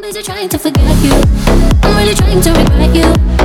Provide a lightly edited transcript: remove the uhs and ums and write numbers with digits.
busy trying to forget you. I'm really trying to regret you.